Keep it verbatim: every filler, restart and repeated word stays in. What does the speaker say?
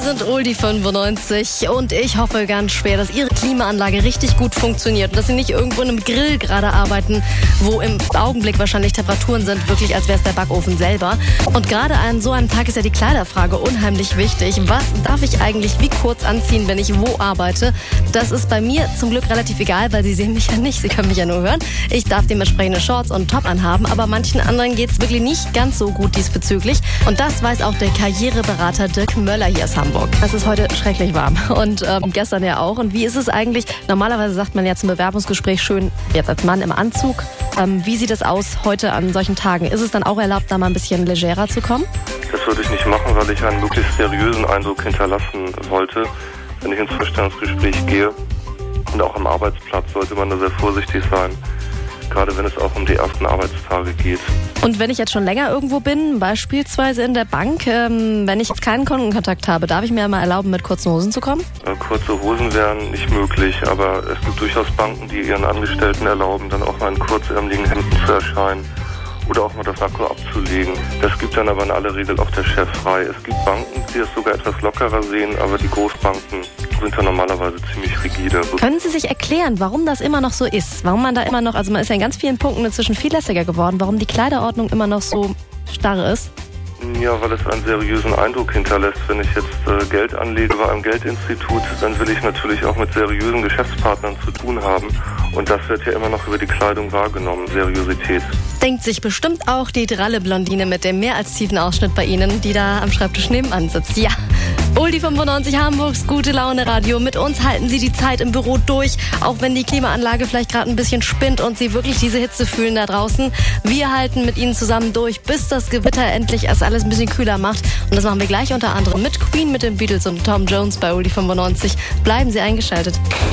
sind Oldie fünfundneunzig und ich hoffe ganz schwer, dass Ihre Klimaanlage richtig gut funktioniert und dass Sie nicht irgendwo in einem Grill gerade arbeiten, wo im Augenblick wahrscheinlich Temperaturen sind, wirklich als wäre es der Backofen selber. Und gerade an so einem Tag ist ja die Kleiderfrage unheimlich wichtig. Was darf ich eigentlich wie kurz anziehen, wenn ich wo arbeite? Das ist bei mir zum Glück relativ egal, weil Sie sehen mich ja nicht, Sie können mich ja nur hören. Ich darf dementsprechende Shorts und Top anhaben, aber manchen anderen geht es wirklich nicht ganz so gut diesbezüglich. Und das weiß auch der Karriereberater Dirk Möller hier aus Hamburg. Es ist heute schrecklich warm und ähm, gestern ja auch. Und wie ist es eigentlich? Normalerweise sagt man ja zum Bewerbungsgespräch schön, jetzt als Mann im Anzug. Ähm, wie sieht es aus heute an solchen Tagen? Ist es dann auch erlaubt, da mal ein bisschen legerer zu kommen? Das würde ich nicht machen, weil ich einen möglichst seriösen Eindruck hinterlassen wollte, wenn ich ins Vorstellungsgespräch gehe. Und auch am Arbeitsplatz sollte man da sehr vorsichtig sein, gerade wenn es auch um die ersten Arbeitstage geht. Und wenn ich jetzt schon länger irgendwo bin, beispielsweise in der Bank, ähm, wenn ich jetzt keinen Kundenkontakt habe, darf ich mir mal erlauben, mit kurzen Hosen zu kommen? Äh, kurze Hosen wären nicht möglich, aber es gibt durchaus Banken, die ihren Angestellten erlauben, dann auch mal in kurzärmeligen Hemden zu erscheinen oder auch mal das Sakko abzulegen. Das gibt dann aber in aller Regel auch der Chef frei. Es gibt Banken, die es sogar etwas lockerer sehen, aber die Großbanken sind ja normalerweise ziemlich rigide. Können Sie sich erklären, warum das immer noch so ist? Warum man da immer noch, also man ist ja in ganz vielen Punkten inzwischen viel lässiger geworden, warum die Kleiderordnung immer noch so starr ist? Ja, weil es einen seriösen Eindruck hinterlässt. Wenn ich jetzt äh, Geld anlege bei einem Geldinstitut, dann will ich natürlich auch mit seriösen Geschäftspartnern zu tun haben. Und das wird ja immer noch über die Kleidung wahrgenommen, Seriosität. Denkt sich bestimmt auch die dralle Blondine mit dem mehr als tiefen Ausschnitt bei Ihnen, die da am Schreibtisch nebenan sitzt. Ja, Oldie fünfundneunzig Hamburgs Gute Laune Radio. Mit uns halten Sie die Zeit im Büro durch, auch wenn die Klimaanlage vielleicht gerade ein bisschen spinnt und Sie wirklich diese Hitze fühlen da draußen. Wir halten mit Ihnen zusammen durch, bis das Gewitter endlich erst alles ein bisschen kühler macht. Und das machen wir gleich unter anderem mit Queen, mit den Beatles und Tom Jones bei Oldie fünfundneunzig. Bleiben Sie eingeschaltet.